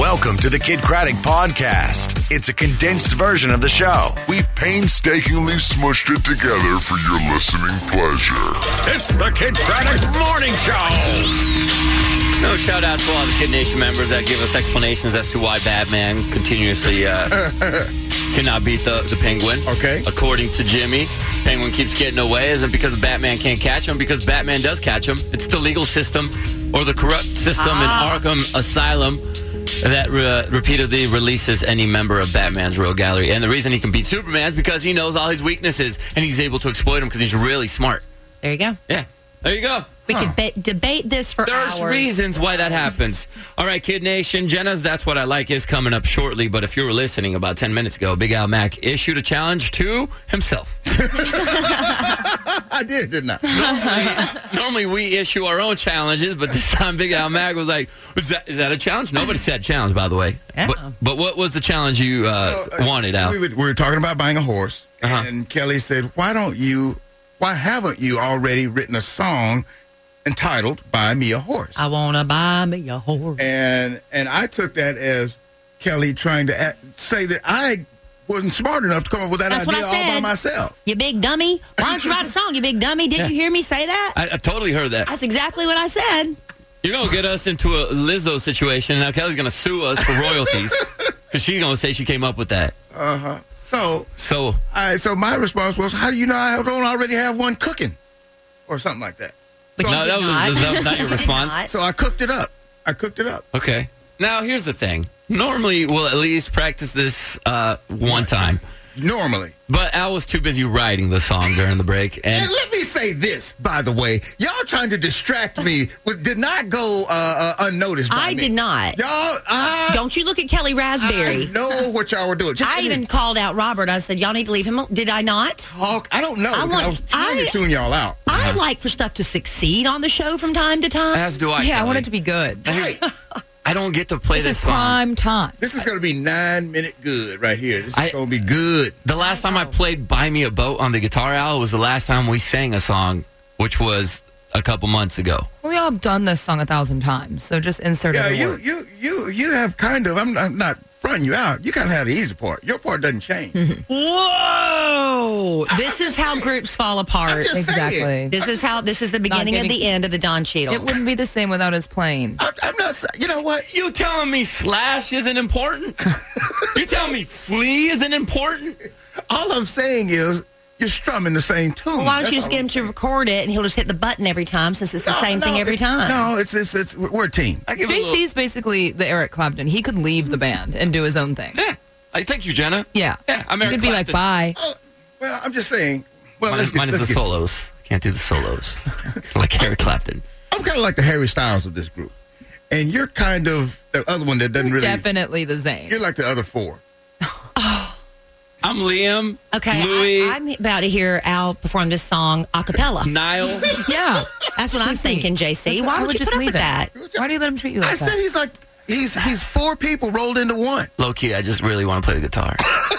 Welcome to the Kid Craddock Podcast. It's a condensed version of the show. We painstakingly smushed it together for your listening pleasure. It's the Kid Craddock Morning Show. No, shout out to all the Kid Nation members that give us explanations as to why Batman continuously cannot beat the Penguin. Okay. According to Jimmy, Penguin keeps getting away. Isn't because Batman can't catch him, because Batman does catch him. It's the legal system or the corrupt system in Arkham Asylum that repeatedly releases any member of Batman's rogue gallery. And the reason he can beat Superman is because he knows all his weaknesses and he's able to exploit them because he's really smart. There you go. Yeah, there you go. We could debate this for hours. There's reasons why that happens. All right, Kid Nation, Jenna's That's What I Like is coming up shortly, but if you were listening about 10 minutes ago, Big Al Mac issued a challenge to himself. I did, didn't I? Normally we issue our own challenges, but this time Big Al Mac was like, is that a challenge? Nobody said challenge, by the way. Yeah. But what was the challenge you wanted, Al? We were talking about buying a horse, and Kelly said, why haven't you already written a song entitled Buy Me a Horse? I want to buy me a horse. And I took that as Kelly trying to say that I wasn't smart enough to come up with that idea all by myself. You big dummy. Why don't you write a song, you big dummy? Didn't you hear me say that? I totally heard that. That's exactly what I said. You're going to get us into a Lizzo situation. Now Kelly's going to sue us for royalties because she's going to say she came up with that. Uh-huh. So my response was, how do you know I don't already have one cooking? Or something like that. But no, that was not your response. So I cooked it up. Okay. Now, here's the thing. Normally, we'll at least practice this one time. Normally. But Al was too busy writing the song during the break. And let me say this, by the way. Y'all trying to distract me did not go unnoticed by me. I did not. Y'all, don't you look at Kelly Raspberry. I know what y'all were doing. I even called out Robert. I said, y'all need to leave him. Did I not? Talk. I don't know. I was trying to tune y'all out. I like for stuff to succeed on the show from time to time. As do I. Yeah, Kelly. I want it to be good. Right. I don't get to play this song. Prime time. This is going to be 9-minute good right here. This is going to be good. The last time I played Buy Me a Boat on the guitar, Al, was the last time we sang a song, which was a couple months ago. Well, we all have done this song 1,000 times, so just insert it. Yeah, you have kind of, I'm not fronting you out. You kind of have the easy part. Your part doesn't change. Whoa! This is how groups fall apart. Exactly. This is the beginning and the end of the Don Cheadle. It wouldn't be the same without us playing. I'm not, you know what? You telling me Slash isn't important? You telling me Flea isn't important? All I'm saying is, you're strumming the same tune. Well, why don't you just get him to record it and he'll just hit the button every time since it's the same thing every time? No, we're a team. JC's basically the Eric Clapton. He could leave the band and do his own thing. Yeah. Thank you, Jenna. Yeah. I'm Eric Clapton. Clapton. Be like, bye. Well, I'm just saying. Well, mine is the solos. Can't do the solos. Like Eric Clapton. I'm kind of like the Harry Styles of this group. And you're kind of the other one that doesn't really. Definitely the Zayn. You're like the other four. I'm Liam. Okay, Louis. I'm about to hear Al perform this song a cappella. Niall. Yeah. That's what I'm thinking, JC. Why would you put up with that? Why do you let him treat you like that? I said he's four people rolled into one. Low key, I just really want to play the guitar.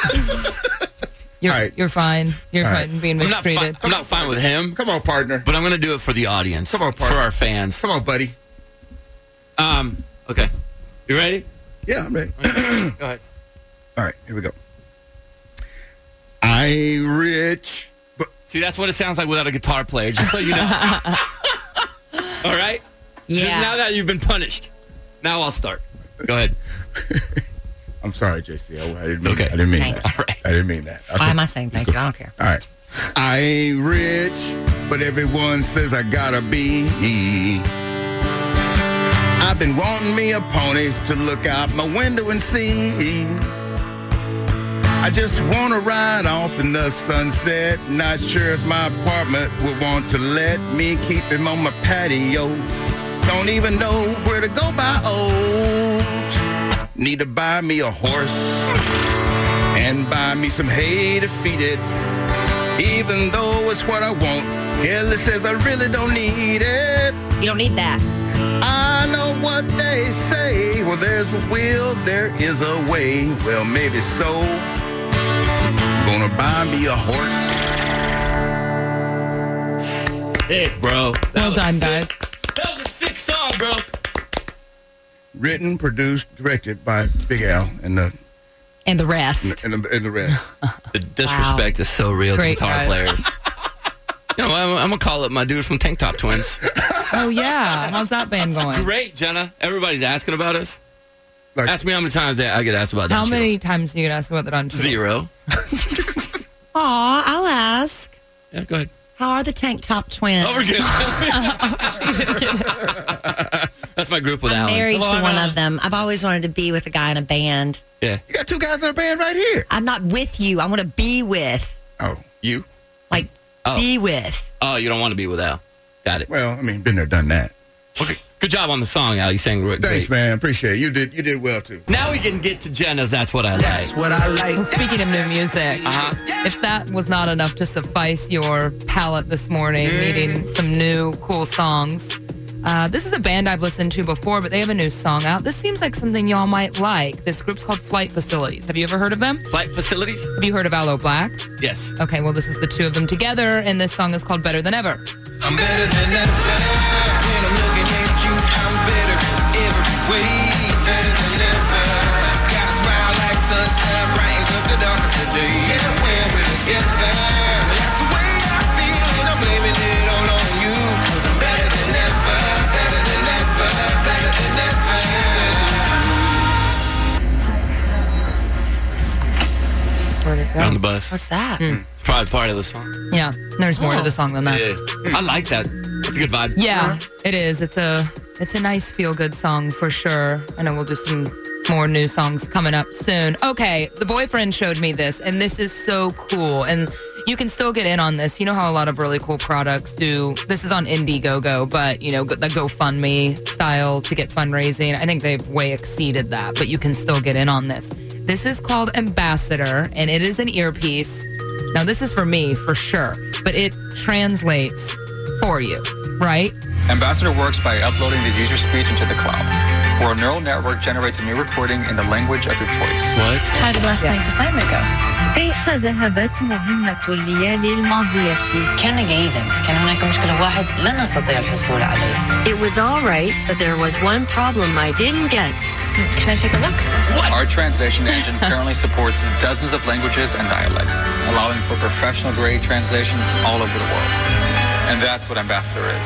You're fine. You're fine being mistreated. I'm not fine with him. Come on, partner. But I'm going to do it for the audience. Come on, partner. For our fans. Come on, buddy. Okay. You ready? Yeah, I'm ready. Go ahead. All right, here we go. I'm rich. But see, that's what it sounds like without a guitar player, just so you know. All right? Yeah. Just now that you've been punished. Now I'll start. Go ahead. I'm sorry, JC. I didn't mean, okay. I didn't mean Thank that. All right. I didn't mean that. Why am I saying thank you? I don't care. All right. I ain't rich, but everyone says I gotta be. I've been wanting me a pony to look out my window and see. I just want to ride off in the sunset. Not sure if my apartment would want to let me keep him on my patio. Don't even know where to go buy oats. Need to buy me a horse and buy me some hay to feed it. Even though it's what I want, Kelly says I really don't need it. You don't need that. I know what they say. Well, there's a will, there is a way. Well, maybe so. Gonna buy me a horse. Sick, bro. Well done, guys. That was a sick song, bro. written, produced, directed by Big Al and the rest. and the rest. The disrespect is so real Great to guitar guys. players. You know, I'm going to call up my dude from Tank Top Twins. Oh, yeah. How's that band going? Great, Jenna. Everybody's asking about us. Like, Ask me how many times I get asked about that. How many times do you get asked about the Don Cheadle? 0. Aw, I'll ask. Yeah, go ahead. How are the Tank Top Twins? Oh, we're good. That's my group with I'm Alan. married Come to on, one Alan. of them. I've always wanted to be with a guy in a band. Yeah. you got 2 guys in a band right here. I'm not with you. I want to be with. Oh, You? Like, Oh. be with. Oh, you don't want to be with Al. Got it. well, I mean, been there, done that. Okay. Good job on the song, Al. You sang great. Thanks, man. Appreciate it. You did well too. Now we can get to Jenna's That's What I Like. What I like. Well, speaking of new music, if that was not enough to suffice your palate this morning, needing some new cool songs, this is a band I've listened to before, but they have a new song out. This seems like something y'all might like. This group's called Flight Facilities. Have you ever heard of them? Flight Facilities? Have you heard of Aloe Black? Yes. Okay, well, this is the 2 of them together, and this song is called Better Than Ever. I'm better than ever. When I'm looking at you, I'm better every way. Better than ever. Got a smile like sunshine, brightens up the darkest of days. Yeah, when we're together, that's the way I feel, and I'm blaming it all on you. 'Cause I'm better than ever, better than ever, better than ever. Where'd it On go? the bus. What's that? It's probably part of the song. Yeah, there's more to the song than that. Yeah. I like that. It's a good vibe. Yeah, it is. It's a nice feel-good song for sure. I know we'll do some more new songs coming up soon. Okay, the boyfriend showed me this, and this is so cool. And you can still get in on this. You know how a lot of really cool products do. This is on Indiegogo, but, you know, the GoFundMe style to get fundraising. I think they've way exceeded that, but you can still get in on this. This is called Ambassador, and it is an earpiece. Now, this is for me, for sure, but it translates for you, right? Ambassador works by uploading the user speech into the cloud, where a neural network generates a new recording in the language of your choice. What? How did last night's assignment go? كيف ذهبت مهمة الليالي الماضية؟ كان جيدا. كان هناك مشكلة واحد لا نستطيع الحصول عليه. It was all right, but there was one problem I didn't get. Can I take a look? Our translation engine currently supports dozens of languages and dialects, allowing for professional-grade translation all over the world. And that's what Ambassador is.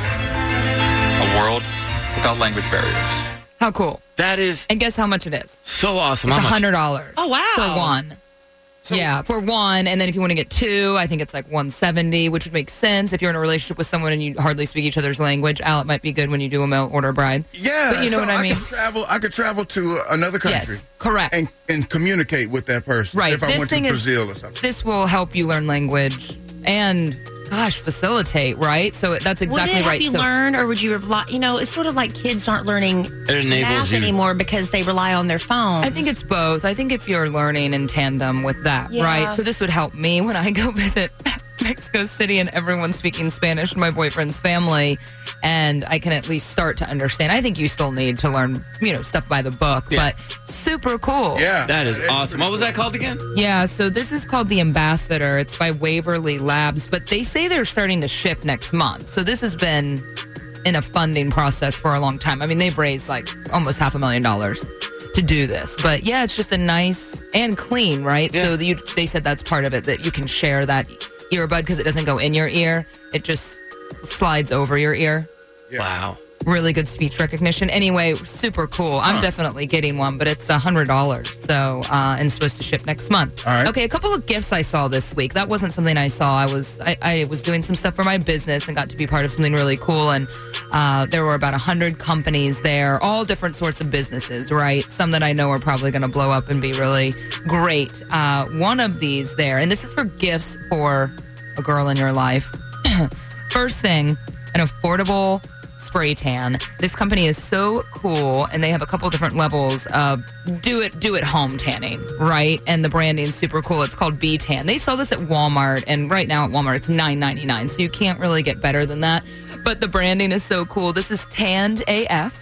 A world without language barriers. How cool. That is And guess how much it is? so awesome. It's How much? $100. Oh, wow. For one. Yeah, for one. And then if you want to get 2, I think it's like $170, which would make sense. If you're in a relationship with someone and you hardly speak each other's language, Al, it might be good when you do a mail order bride. Yeah, But you know so what I mean? I could travel to another country. Yes, correct. And communicate with that person. Right. If I This went to thing is- Brazil or something. This will help you learn language and, gosh, facilitate, right? So that's Would exactly it help right. you So learn, or would you rely? You know, it's sort of like kids aren't learning It enables math you. anymore because they rely on their phone. I think it's both. I think if you're learning in tandem with that, Yeah. right? So this would help me when I go visit Mexico City and everyone's speaking Spanish to my boyfriend's family, and I can at least start to understand. I think you still need to learn, you know, stuff by the book, Yeah. but super cool. Yeah. That is it's awesome. What was that called again? Yeah, so this is called The Ambassador. It's by Waverly Labs, but they say they're starting to ship next month. So this has been in a funding process for a long time. I mean, they've raised like almost $500,000 to do this. But yeah, it's just a nice and clean, right? Yeah. So they said that's part of it, that you can share that earbud because it doesn't go in your ear. It just slides over your ear. Yeah. Wow. Really good speech recognition. Anyway, super cool. I'm definitely getting one, but it's $100. So, and supposed to ship next month. All right. Okay, a couple of gifts I saw this week. That wasn't something I saw. I was doing some stuff for my business and got to be part of something really cool. And there were about 100 companies there, all different sorts of businesses, right? Some that I know are probably going to blow up and be really great. One of these there, and this is for gifts for a girl in your life. First thing, an affordable spray tan. This company is so cool, and they have a couple different levels of do it home tanning, right? And the branding's super cool. It's called B-Tan. They sell this at Walmart, and right now at Walmart it's $9.99, so you can't really get better than that. But the branding is so cool. This is Tanned AF.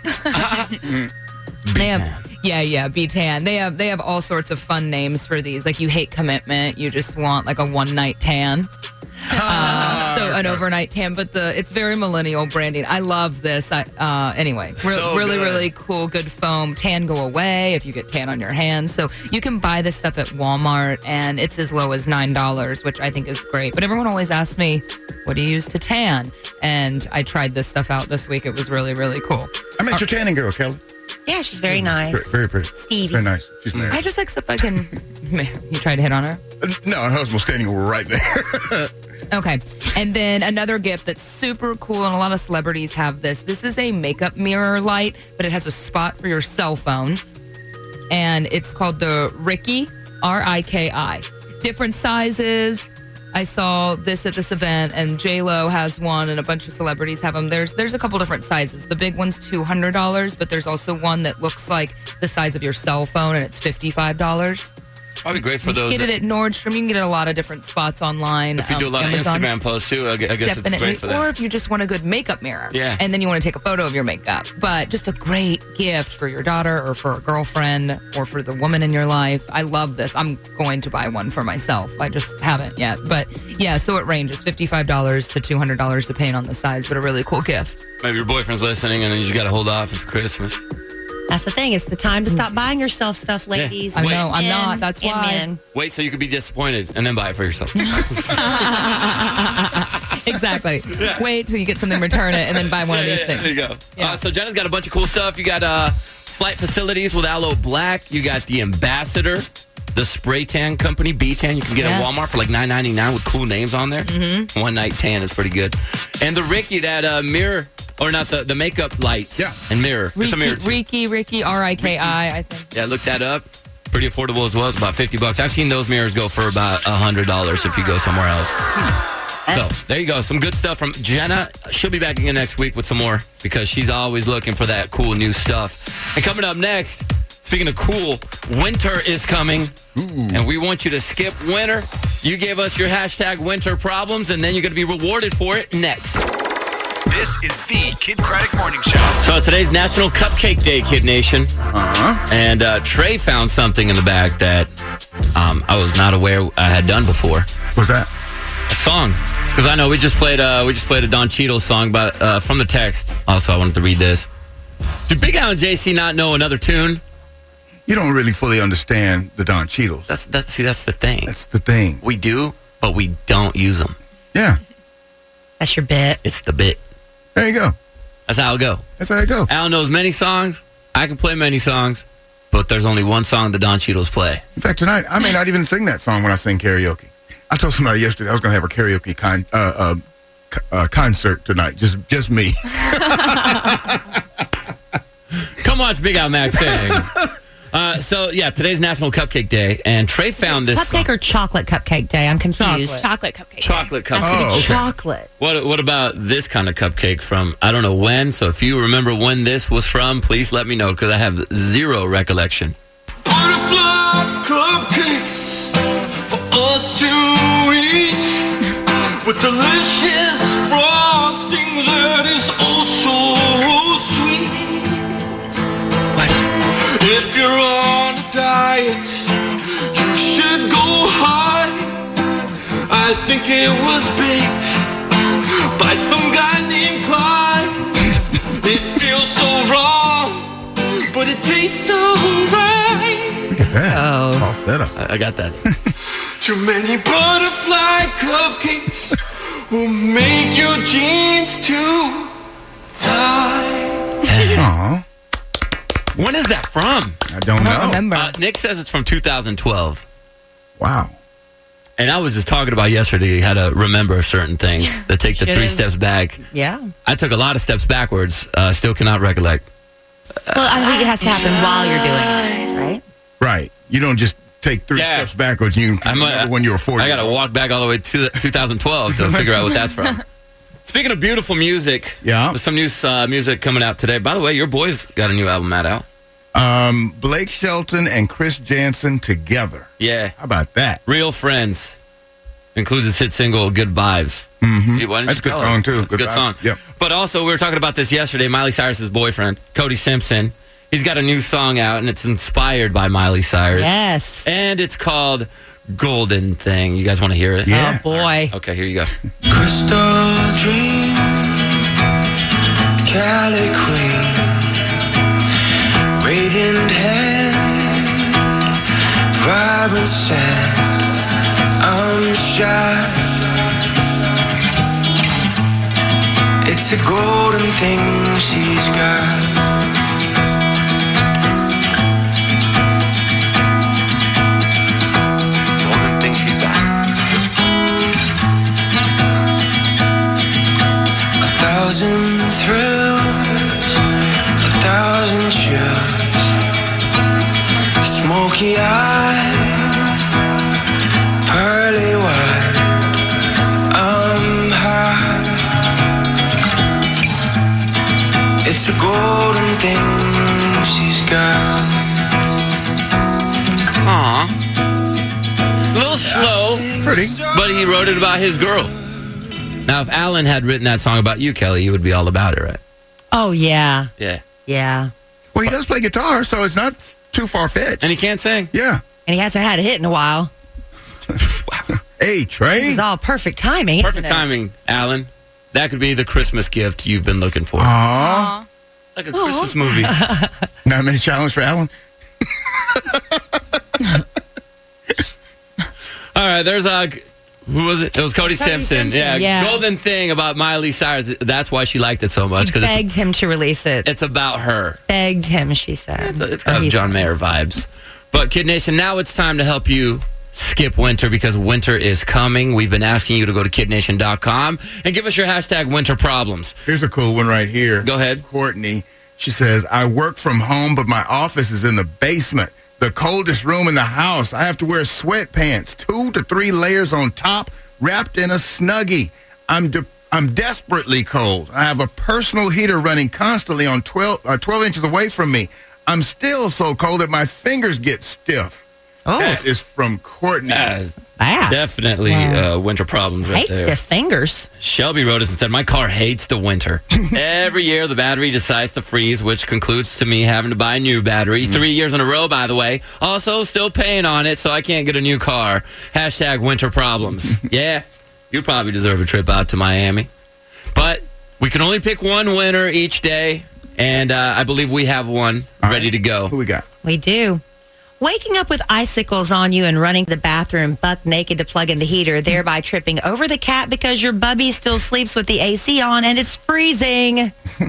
They have B-Tan. They have all sorts of fun names for these. Like, you hate commitment, you just want like a one-night tan. So an overnight tan, but it's very millennial branding. I love this. Anyway, So really, good. really cool, good foam. Tan go away if you get tan on your hands. So you can buy this stuff at Walmart, and it's as low as $9, which I think is great. But everyone always asks me, what do you use to tan? And I tried this stuff out this week. It was really, really cool. I met your tanning girl, Kelly. Yeah, she's very nice. Very pretty. Stevie. Very nice. She's married. I just accept I can. You tried to hit on her? No, her husband was standing right there. Okay. And then another gift that's super cool, and a lot of celebrities have this. This is a makeup mirror light, but it has a spot for your cell phone. And it's called the Riki, R-I-K-I. Different sizes. I saw this at this event, and J-Lo has one, and a bunch of celebrities have them. There's a couple different sizes. The big one's $200, but there's also one that looks like the size of your cell phone, and it's $55. Probably great for You those. can get it at Nordstrom. You can get it at a lot of different spots online. If you do a lot Amazon. of Instagram posts too, I guess it's great for Or that. if you just want a good makeup mirror. Yeah. And then you want to take a photo of your makeup. But just a great gift for your daughter or for a girlfriend or for the woman in your life. I love this. I'm going to buy one for myself. I just haven't yet. But yeah, so it ranges $55 to $200 depending on the size, but a really cool gift. Maybe your boyfriend's listening, and then you just got to hold off. It's Christmas. That's the thing. It's the time to stop buying yourself stuff, ladies. I know, I'm Men not. That's and why. men. Wait so you could be disappointed, and then buy it for yourself. Exactly. Wait till you get something, return it, and then buy one of these things. There you go. Yeah. So Jenna's got a bunch of cool stuff. You got Flight Facilities with Aloe Black. You got the Ambassador, the spray tan company, B-Tan. You can get at Walmart for like $9.99 with cool names on there. Mm-hmm. One night tan is pretty good. And the Riki, that mirror, or not the makeup light and mirror. It's a mirror too. Riki, R-I-K-I, I think. Yeah, look that up. Pretty affordable as well. It's about $50. I've seen those mirrors go for about $100 if you go somewhere else. So there you go. Some good stuff from Jenna. She'll be back again next week with some more because she's always looking for that cool new stuff. And coming up next, speaking of cool, winter is coming. And we want you to skip winter. You gave us your hashtag winter problems, and then you're going to be rewarded for it next. This is the Kid Craddock Morning Show. So today's National Cupcake Day, Kid Nation. And Trey found something in the bag that I was not aware I had done before. What's that? A song. Because I know we just played a Don Cheadle song from the text. Also, I wanted to read this. Do Big Al and JC not know another tune? You don't really fully understand the Don Cheadles. That's the thing. That's the thing. We do, but we don't use them. Yeah. That's your bit. It's the bit. There you go. That's how it go. That's how it go. Al knows many songs. I can play many songs, but there's only one song the Don Cheadles play. In fact, tonight, I may not even sing that song when I sing karaoke. I told somebody yesterday I was going to have a karaoke concert tonight. Just me. Come watch Big Al Mac sing. So, today's National Cupcake Day, and Trey found this Cupcake or chocolate cupcake day? I'm confused. Chocolate cupcake. chocolate cupcake. Has to be chocolate. What about this kind of cupcake from, I don't know when, so if you remember when this was from, please let me know, because I have zero recollection. Butterfly cupcakes for us to eat with delicious frosting that is oh so sweet. What? If you're on a diet, you should go high. I think it was baked by some guy named Clyde. It feels so wrong, but it tastes so right. Look at that. All set up. I got that. Too many butterfly cupcakes will make your jeans too tight. Aw. When is that from? I don't know. Remember. Nick says it's from 2012. Wow. And I was just talking about yesterday how to remember certain things that take the 3 steps back. Yeah. I took a lot of steps backwards. Still cannot recollect. Well, I think it has to happen while you're doing it, right? Right. You don't just take 3 steps backwards. You can remember when you were 40. I got to walk back all the way to 2012 to figure out what that's from. Speaking of beautiful music, there's some new music coming out today. By the way, your boys got a new album out. Blake Shelton and Chris Jansen together. Yeah. How about that? Real Friends. Includes his hit single, Good Vibes. Mm-hmm. Why didn't That's a you good tell song, us? too. That's a good vibe. song. Yep. But also, we were talking about this yesterday. Miley Cyrus's boyfriend, Cody Simpson, he's got a new song out, and it's inspired by Miley Cyrus. Yes. And it's called Golden Thing. You guys want to hear it? Oh, boy. Okay, here you go. Crystal dream, Cali queen, radiant hand, vibrant sense, I'm shy. It's a golden thing she's got. Golden Thing she's got. 1,000 thrills, 1,000 chills, smoky eye, pearly white, I'm high. It's a golden thing she's got. Aw. A little slow. Pretty. But he wrote it about his girl. Now, if Alan had written that song about you, Kelly, you would be all about it, right? Oh, yeah. Yeah. Yeah. Well, he does play guitar, so it's not too far-fetched. And he can't sing. Yeah. And he hasn't had a hit in a while. Hey, Trey. This is all perfect timing. Perfect isn't it? timing, Alan. That could be the Christmas gift you've been looking for. Aww. Like a Christmas movie. 9-minute challenge for Alan. All right, there's who was it? It was Cody Simpson. Yeah. Golden Thing about Miley Cyrus. That's why she liked it so much. She begged him to release it. It's about her. Begged him, she said. It's got John Mayer vibes. But Kid Nation, now it's time to help you skip winter because winter is coming. We've been asking you to go to kidnation.com and give us your hashtag winter problems. Here's a cool one right here. Go ahead. Courtney, she says, I work from home, but my office is in the basement. The coldest room in the house. I have to wear sweatpants, 2 to 3 layers on top, wrapped in a Snuggie. I'm desperately cold. I have a personal heater running constantly on 12 inches away from me. I'm still so cold that my fingers get stiff. Oh. That is from Courtney. Bad. Definitely winter problems right Hate there. stiff fingers. Shelby wrote us and said, my car hates the winter. Every year the battery decides to freeze, which concludes to me having to buy a new battery. 3 years in a row, by the way. Also, still paying on it, so I can't get a new car. Hashtag winter problems. Yeah, you probably deserve a trip out to Miami. But we can only pick one winner each day, and I believe we have one ready to go. Who we got? We do. Waking up with icicles on you and running to the bathroom buck naked to plug in the heater, thereby tripping over the cat because your bubby still sleeps with the AC on and it's freezing.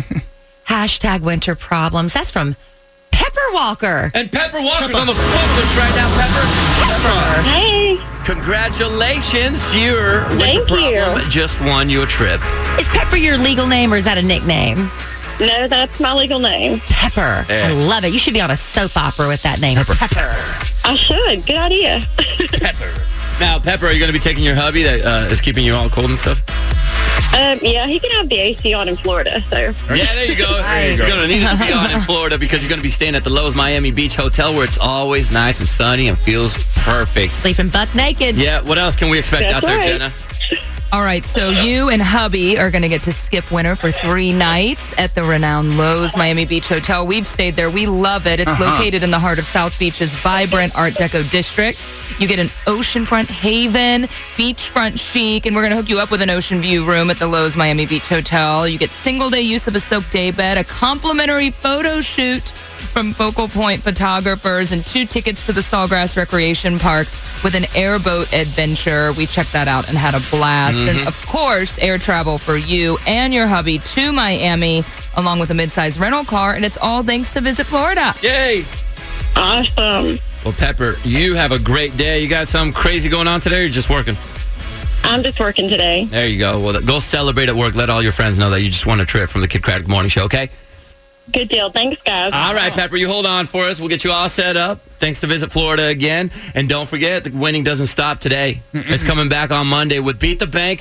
Hashtag winter problems. That's from Pepper Walker. And Pepper Walker's on the phone with us right now, Pepper. Hey. Congratulations. Your winter Thank problem you. just won you a trip. Is Pepper your legal name or is that a nickname? No, that's my legal name. Pepper. Yeah. I love it. You should be on a soap opera with that name. Pepper. I should. Good idea. Pepper. Now, Pepper, are you going to be taking your hubby that is keeping you all cold and stuff? Yeah, he can have the AC on in Florida, so. Yeah, there you go. He's going to need it to be on in Florida because you're going to be staying at the Lowe's Miami Beach Hotel where it's always nice and sunny and feels perfect. Sleeping buck naked. Yeah, what else can we expect That's out there, right. Jenna? All right, so you and hubby are going to get to skip winter for 3 nights at the renowned Lowe's Miami Beach Hotel. We've stayed there. We love it. It's located in the heart of South Beach's vibrant Art Deco district. You get an oceanfront haven, beachfront chic, and we're going to hook you up with an ocean view room at the Lowe's Miami Beach Hotel. You get single-day use of a soak day bed, a complimentary photo shoot from Focal Point photographers, and 2 tickets to the Sawgrass Recreation Park with an airboat adventure. We checked that out and had a blast. And, of course, air travel for you and your hubby to Miami, along with a mid-size rental car, and it's all thanks to Visit Florida. Yay! Awesome. Well, Pepper, you have a great day. You got something crazy going on today or you're just working? I'm just working today. There you go. Well, go celebrate at work. Let all your friends know that you just won a trip from the Kid Craddock Morning Show, okay? Good deal. Thanks, guys. All right, Pepper, you hold on for us. We'll get you all set up. Thanks to Visit Florida again. And don't forget, the winning doesn't stop today. It's coming back on Monday with Beat the Bank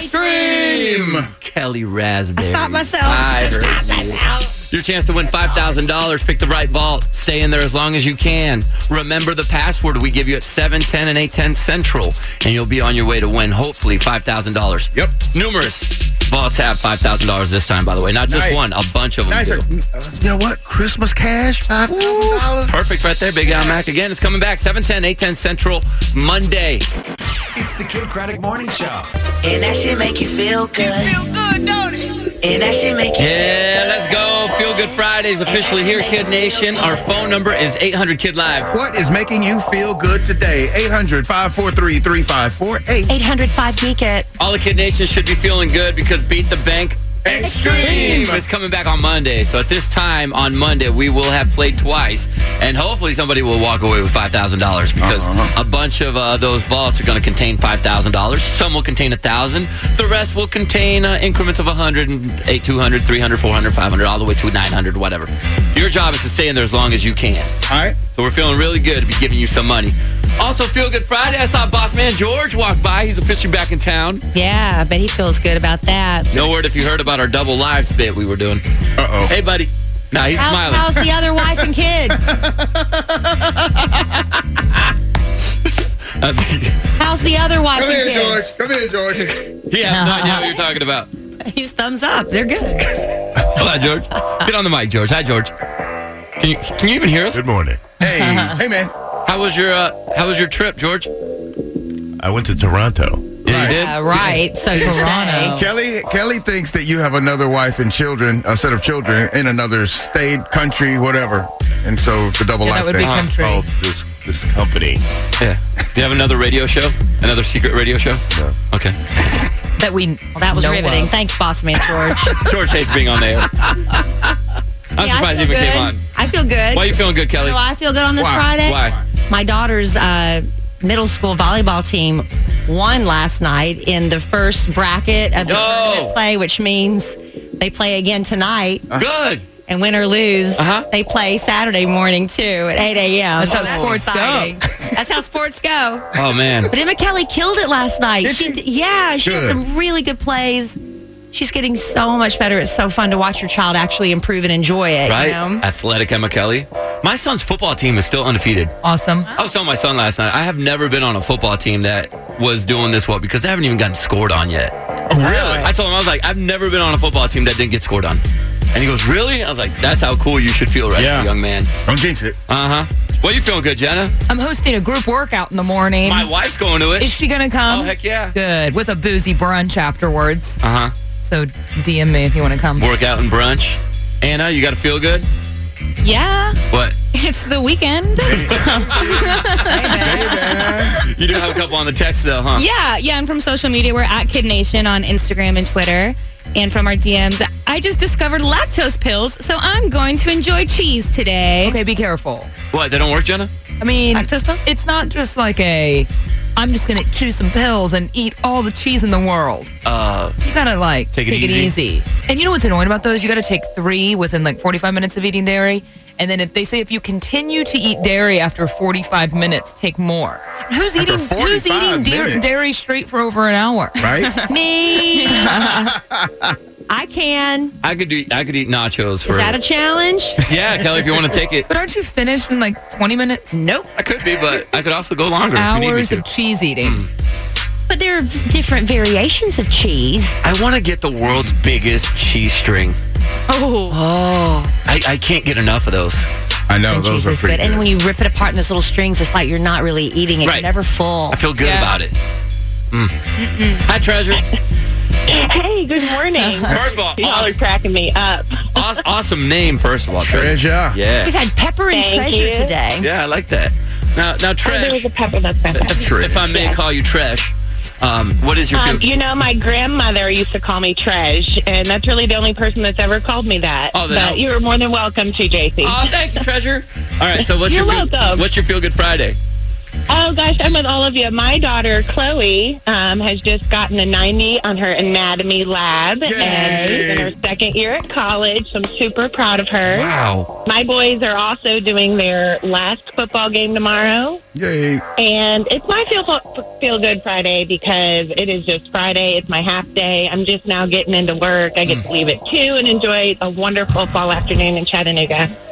Extreme. Kelly Raspberry. Stop myself. I heard you. Your chance to win $5,000. Pick the right vault. Stay in there as long as you can. Remember the password we give you at 7, 10, and 8:10 Central. And you'll be on your way to win, hopefully, $5,000. Yep. Numerous Vaults have $5,000 this time, by the way. Not just Nice. one, a bunch of them Nice. do. You know what? Christmas cash, $5,000. Perfect right there. Big Al Mac again. It's coming back 7:10, 8:10 Central, Monday. It's the Kid Craddock Morning Show. And that shit make you feel good. Feel good, don't it? And that shit make you Yeah, let's go. Feel Good Friday is officially here, Kid Nation. Our phone number is 800-KID-LIVE. What is making you feel good today? 800-543-3548. 800-5-GEEK-IT. All the Kid Nation should be feeling good because Beat the Bank Extreme is coming back on Monday. So at this time on Monday, we will have played twice. And hopefully somebody will walk away with $5,000 because a bunch of those vaults are going to contain $5,000. Some will contain $1,000. The rest will contain increments of 100, 200, 300, 400, 500, all the way to 900, whatever. Your job is to stay in there as long as you can. All right. So we're feeling really good to be giving you some money. Also, Feel Good Friday. I saw Boss Man George walk by. He's officially back in town. Yeah, I bet he feels good about that. No word if you heard about our double live bit we were doing. Uh-oh. Hey, buddy. Nah, he's smiling. How's the other wife and kids? How's the other wife Come and here, George. kids? Come here, George. He has no idea what you're talking about. He's thumbs up. They're good. Hold on, George. Get on the mic, George. Hi, George. Can you even hear us? Good morning. Hey, hey, man. How was your trip, George? I went to Toronto. Yeah, you did? Right. So you say. Kelly thinks that you have another wife and children, a set of children in another state, country, whatever. And so the double Yeah, life that would thing. be country. Called this company. Yeah. Do you have another radio show? Another secret radio show? No. Okay. That we Well, that was know riveting. of. Thanks, Boss Man George. George hates being on the air. I'm Yeah, surprised I he feel even good. came on. I feel good. Why are you feeling good, Kelly? You know why I feel good on this Why? Friday? Why? My daughter's middle school volleyball team won last night in the first bracket of the tournament play, which means they play again tonight. Good. And win or lose, they play Saturday morning too at 8 a.m. That's how sports go. That's how sports go. Oh, man. But Emma Kelly killed it last night. Did she? Yeah, she had Good. some really good plays. She's getting so much better. It's so fun to watch your child actually improve and enjoy it. Right? You know? Athletic Emma Kelly. My son's football team is still undefeated. Awesome. I was telling my son last night, I have never been on a football team that was doing this well because they haven't even gotten scored on yet. Oh, really? I told him, I was like, I've never been on a football team that didn't get scored on. And he goes, really? I was like, that's how cool you should feel right now, young man. Don't jinx it. Uh-huh. Well, you feeling good, Jenna? I'm hosting a group workout in the morning. My wife's going to it. Is she going to come? Oh, heck yeah. Good. With a boozy brunch afterwards. Uh-huh. So DM me if you want to come. Workout and brunch. Anna, you got to feel good? Yeah, What? it's the weekend. You do have a couple on the text, though, huh? Yeah, and from social media, we're at Kid Nation on Instagram and Twitter. And from our DMs, I just discovered lactose pills, so I'm going to enjoy cheese today. Okay, be careful. What, they don't work, Jenna? I mean, Lactose pills? it's not just like I'm just going to chew some pills and eat all the cheese in the world. You got to, Take it it easy. And you know what's annoying about those? You got to take 3 within, 45 minutes of eating dairy. And then if they say if you continue to eat dairy after 45 minutes, take more. Who's After eating 45 minutes? dairy straight for over an hour? Right? Me. I can. I could eat nachos for Is that a challenge? Yeah, Kelly, if you want to take it. But aren't you finished in 20 minutes? Nope. I could be, but I could also go longer if you need me Hours to. of cheese eating. But there are different variations of cheese. I want to get the world's biggest cheese string. Oh. I can't get enough of those. I know, And those cheese are is pretty good. And when you rip it apart in those little strings, it's like you're not really eating it. Right. You're never full. I feel good about it. Hi, Treasure. Hey, good morning. First of all, Y'all are cracking me up. awesome name, first of all. Treasure. Yeah. We've had pepper and Thank treasure you. today. Yeah, I like that. Now, Oh, there was Tresh, a pepper. That's fantastic. if I may call you Tresh, what is your favorite? My grandmother used to call me Tresh, and that's really the only person that's ever called me that. Oh, then but you're more than welcome to, JC. Oh, thank you, Treasure. All right, so You're welcome. what's your Feel Good Friday? Oh, gosh, I'm with all of you. My daughter, Chloe, has just gotten a 90 on her anatomy lab, and she's in her second year at college, so I'm super proud of her. Wow. My boys are also doing their last football game tomorrow. Yay. And it's my feel good Friday because it is just Friday. It's my half day. I'm just now getting into work. I get to leave at 2 and enjoy a wonderful fall afternoon in Chattanooga.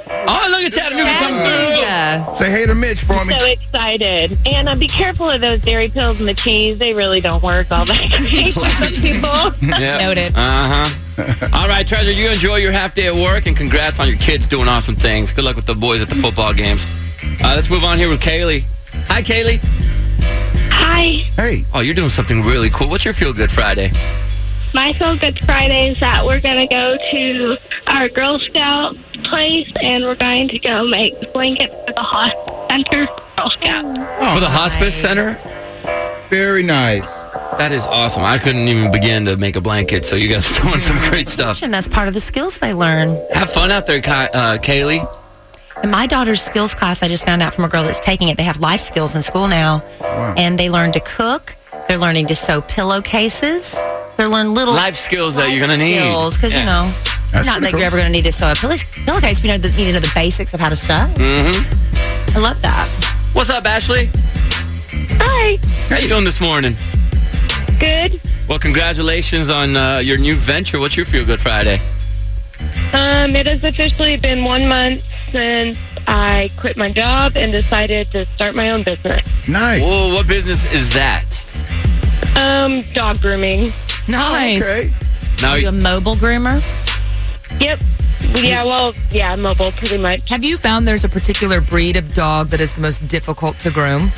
Oh, look at Chattanooga coming through. Say hey to Mitch for me. So excited. And be careful of those dairy pills and the cheese. They really don't work all that great for some people. Yeah. Noted. All right, Treasure, you enjoy your half day at work, and congrats on your kids doing awesome things. Good luck with the boys at the football games. Let's move on here with Kaylee. Hi, Kaylee. Hi. Hey. Oh, you're doing something really cool. What's your Feel Good Friday? My Feel Good Friday is that we're going to go to our Girl Scout place, and we're going to go make blankets for the hospice center Girl Scout. For the hospice center? Very nice. That is awesome. I couldn't even begin to make a blanket, so you guys are doing some great stuff. And that's part of the skills they learn. Have fun out there, Kaylee. In my daughter's skills class, I just found out from a girl that's taking it, they have life skills in school now. Wow. And they learn to cook. They're learning to sew pillowcases. They're learning little Life skills that you're going to need. Because, you know, That's not pretty that cool. you're ever going to need to sew a pillowcase, but you know, you need to know the basics of how to sew. Mm-hmm. I love that. What's up, Ashley? Hi. How you doing this morning? Good. Well, congratulations on your new venture. What's your Feel Good Friday? It has officially been 1 month since I quit my job and decided to start my own business. Nice. Whoa, what business is that? Dog grooming. Nice. Okay. Now, Are you a mobile groomer? Yep. Yeah, mobile, pretty much. Have you found there's a particular breed of dog that is the most difficult to groom?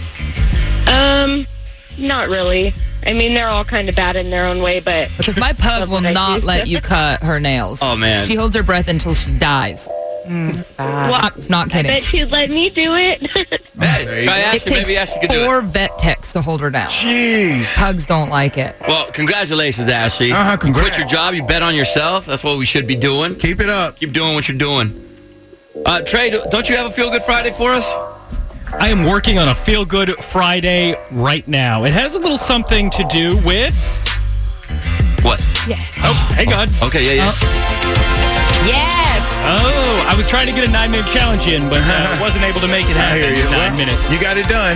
Not really. I mean, they're all kind of bad in their own way, but... Because my pug will not let you cut her nails. Oh, man. She holds her breath until she dies. That's bad. Well, I'm not I kidding. bet she'd let me do it. hey, try It Ashley. takes Maybe Ashley could do it. 4 vet techs to hold her down. Jeez. Pugs don't like it. Well, congratulations, Ashley. You Congrats. quit your job. You bet on yourself. That's what we should be doing. Keep it up. Keep doing what you're doing. Trey, don't you have a Feel Good Friday for us? I am working on a Feel Good Friday right now. It has a little something to do with... What? Yeah. Oh, hey, God. Okay, yeah. Yes. Oh, I was trying to get a 9-minute challenge in, but wasn't able to make it I happen hear you. in 9 Well, minutes. You got it done.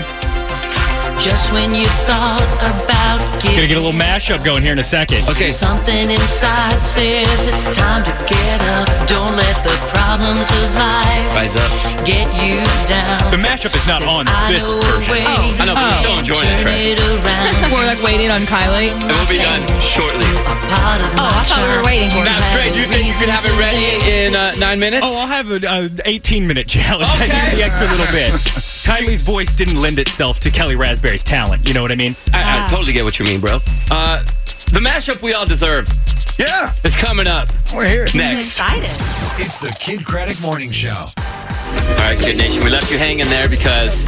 Just when you thought about Gonna get a little mashup going here in a second. Okay. something inside says it's time to get up. Don't let the problems of life Rise up. get you down. The mashup is not on this know a version. way I know, but we're still enjoying it, Trey. it around. We're like waiting on Kylie. It will be done shortly. Part of Oh, I thought we were waiting for Now, Trey, do you think you could have it ready in 9 minutes? Oh, I'll have an 18-minute challenge. I need the extra little bit. Kylie's voice didn't lend itself to Kelly Raspberry's talent. You know what I mean? I totally get what you mean, bro. The mashup we all deserve Yeah. is coming up I want to hear it. next. Excited. It's the Kid Craddock Morning Show. All right, Kid Nation, we left you hanging there because,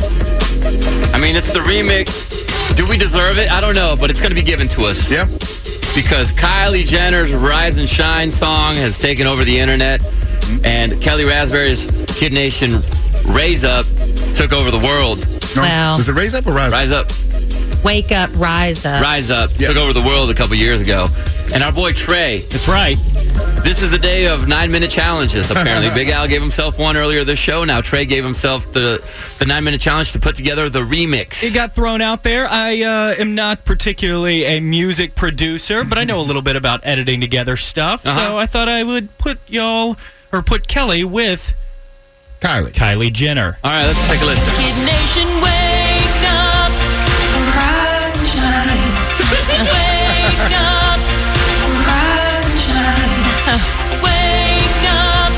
I mean, it's the remix. Do we deserve it? I don't know, but it's going to be given to us. Yeah. Because Kylie Jenner's Rise and Shine song has taken over the internet, and Kelly Raspberry's Kid Nation Raise Up took over the world. No, Well. was it Raise Up or Rise Up? Rise Up. Wake up, rise up. Rise Up Yeah. took over the world a couple years ago. And our boy Trey, That's right. this is the day of 9-minute challenges, apparently. Big Al gave himself one earlier this show. Now Trey gave himself the 9-minute challenge to put together the remix. It got thrown out there. I am not particularly a music producer, but I know a little bit about editing together stuff. So I thought I would put Kelly with Kylie Jenner. All right, let's take a listen. Kid Nation, wake up. Rise and shine. Wake up. Rise and shine. Wake up.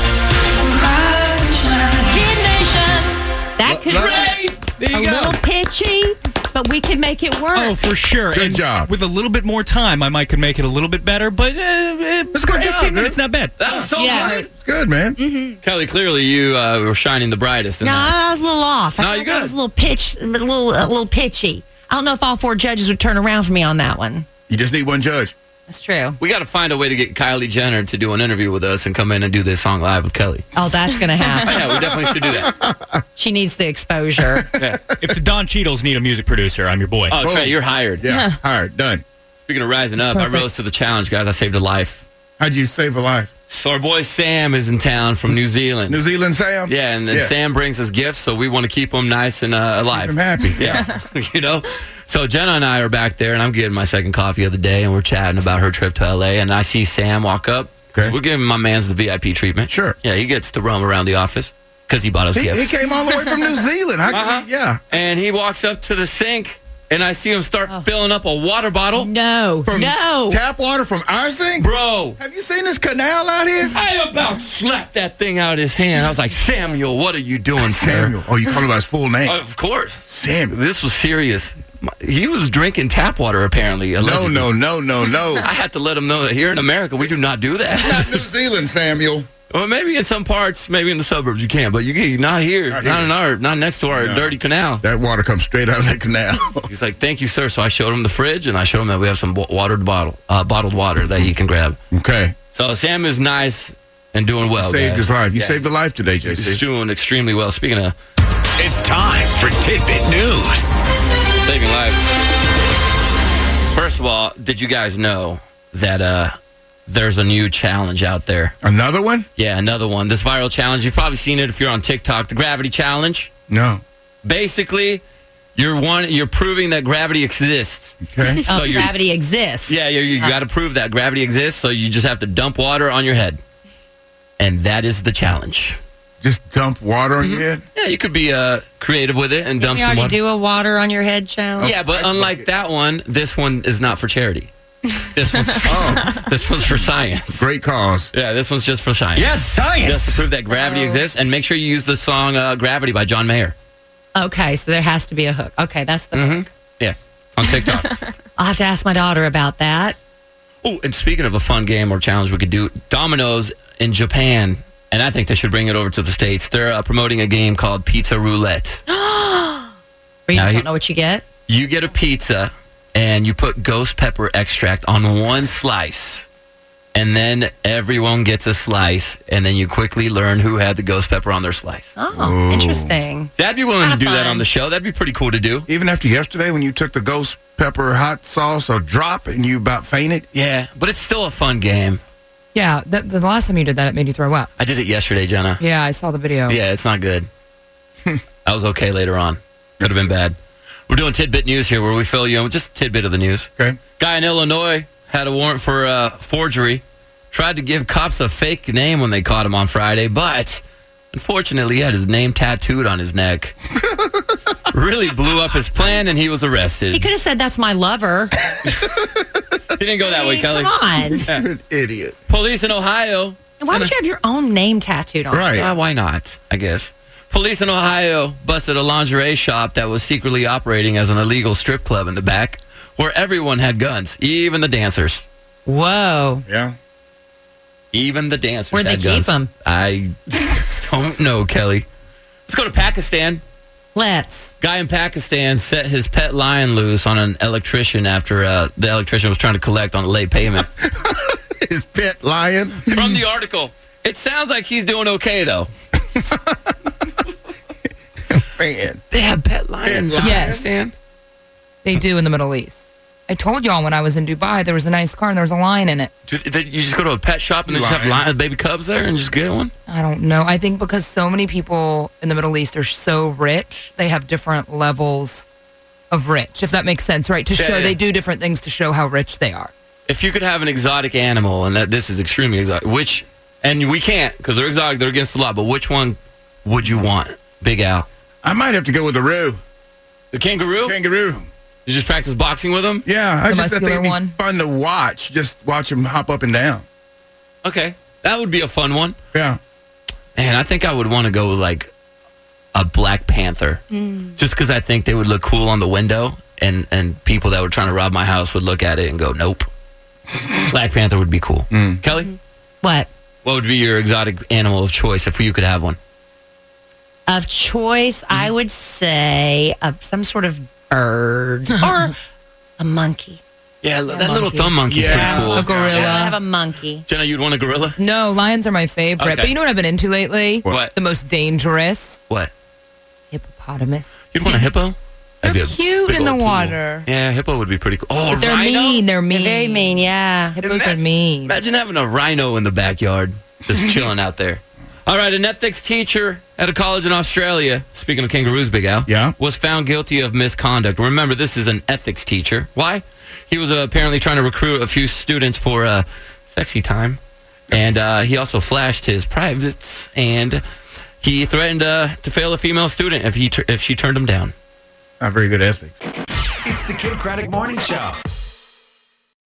Rise and shine. Kid Nation. That could There be you a go. little pitchy, but we can make it work. Oh, for sure. Good And job. With a little bit more time, I could make it a little bit better, but That's a good job, 18 man. minutes, not bad. That was so good. It's good, man. Kelly, clearly you were shining the brightest in No, that. I was a little off. I No, thought you that good. was a little pitchy. I don't know if all 4 judges would turn around for me on that one. You just need one judge. That's true. We got to find a way to get Kylie Jenner to do an interview with us and come in and do this song live with Kelly. Oh, that's going to Oh, happen. yeah, we definitely should do that. She needs the exposure. Yeah. If the Don Cheadles need a music producer, I'm your boy. Oh, Trey, you're hired. Yeah. All right, done. Speaking of rising up, I rose to the challenge, guys. I saved a life. How'd you save a life? So our boy Sam is in town from New Zealand. New Zealand Sam? Yeah, and Sam brings us gifts, so we want to keep him nice and alive. Keep him happy. Yeah, you know. So Jenna and I are back there, and I'm getting my second coffee of the day, and we're chatting about her trip to LA. And I see Sam walk up, Okay. We're giving my man's the VIP treatment. Sure. Yeah, he gets to roam around the office because he bought us He gifts. came all the way from New Zealand. Yeah. And he walks up to the sink, and I see him start filling up a water bottle. No. From tap water from our sink? Bro. Have you seen this canal out here? I about slapped that thing out of his hand. I was like, Samuel, what are you doing, sir? Samuel. Oh, you called him by his full name? Of course. Samuel. This was serious. He was drinking tap water, apparently. Allegedly. No. I had to let him know that here in America, we do not do that. Not New Zealand, Samuel. Well, maybe in some parts, maybe in the suburbs you can, but not here. Not next to our dirty canal. That water comes straight out of that canal. He's like, thank you, sir. So I showed him the fridge, and I showed him that we have some bottled water that he can grab. Okay. So Sam is nice and doing well. You saved guys. his life. You saved a life today, JC. He's doing extremely well. Speaking of... It's time for Tidbit News. Saving lives. First of all, did you guys know that there's a new challenge out there? Another one? Yeah, another one. This viral challenge. You've probably seen it if you're on TikTok. The Gravity Challenge. No. Basically, you're proving that gravity exists. Okay. So gravity exists. Yeah, you got to prove that gravity exists. So you just have to dump water on your head, and that is the challenge. Just dump water on your head? Yeah, you could be creative with it and dump We some already water. do a water on your head challenge. Yeah, but unlike that one, this one is not for charity. This one's for science. Great cause. Yeah, this one's just for science. Yes, science. Just to prove that gravity exists, and make sure you use the song "Gravity" by John Mayer. Okay, so there has to be a hook. Okay, that's the hook. Yeah, on TikTok. I'll have to ask my daughter about that. Oh, and speaking of a fun game or challenge we could do, Domino's in Japan, and I think they should bring it over to the States. They're promoting a game called Pizza Roulette. Where you Now, don't know what you get? You get a pizza, and you put ghost pepper extract on one slice, and then everyone gets a slice, and then you quickly learn who had the ghost pepper on their slice. Oh, interesting. I'd be willing to do that on the show. That'd be pretty cool to do. Even after yesterday when you took the ghost pepper hot sauce or drop and you about fainted? Yeah, but it's still a fun game. Yeah, the last time you did that, it made you throw up. I did it yesterday, Jenna. Yeah, I saw the video. Yeah, it's not good. I was okay later on. Could have been bad. We're doing tidbit news here where we fill you in with just a tidbit of the news. Okay. Guy in Illinois had a warrant for forgery. Tried to give cops a fake name when they caught him on Friday, but unfortunately he had his name tattooed on his neck. Really blew up his plan, and he was arrested. He could have said, "That's my lover." He didn't go that way, Kelly. Come on. You're an idiot. Police in Ohio. And why would you have your own name tattooed on? Right. Why not, I guess. Police in Ohio busted a lingerie shop that was secretly operating as an illegal strip club in the back, where everyone had guns, even the dancers. Whoa. Yeah. Even the dancers Where'd they had keep guns. them? I don't know, Kelly. Let's go to Pakistan. Let's. Guy in Pakistan set his pet lion loose on an electrician after the electrician was trying to collect on a late payment. His pet lion? From the article, it sounds like he's doing okay, though. Man. They have pet lions in Yes. Pakistan? They do in the Middle East. I told y'all when I was in Dubai, there was a nice car and there was a lion in it. You just go to a pet shop and they just have baby cubs there and just get one? I don't know. I think because so many people in the Middle East are so rich, they have different levels of rich, if that makes sense, right? To Yeah, show yeah. they do different things to show how rich they are. If you could have an exotic animal, and that this is extremely exotic, and we can't because they're exotic, they're against the law, but which one would you want, Big Al? I might have to go with the Roo. The kangaroo? Kangaroo. You just practice boxing with them? Yeah, I The just thought they'd muscular be one? fun to watch. Just watch him hop up and down. Okay, that would be a fun one. Yeah. And I think I would want to go with like a Black Panther, just because I think they would look cool on the window, and people that were trying to rob my house would look at it and go, nope. Black Panther would be cool. Kelly? What? What would be your exotic animal of choice if you could have one? Of choice, I would say some sort of bird or a monkey. Yeah, that little thumb monkey's Yeah. pretty cool. A gorilla. I would have a monkey. Jenna, you'd want a gorilla? No, lions are my favorite. Okay. But you know what I've been into lately? What? The most dangerous? What? Hippopotamus. You'd want a hippo? That'd be They're a cute big in the old pool. water. Yeah, hippo would be pretty cool. Oh, a But they're rhino? mean. They're mean. They're very mean, yeah. Hippos are mean. Imagine having a rhino in the backyard, just chilling out there. All right, an ethics teacher at a college in Australia, speaking of kangaroos, Big Al, was found guilty of misconduct. Remember, this is an ethics teacher. Why? He was apparently trying to recruit a few students for sexy time And he also flashed his privates, and he threatened to fail a female student if she turned him down. Not very good ethics. It's the Kidd Kraddick Morning Show.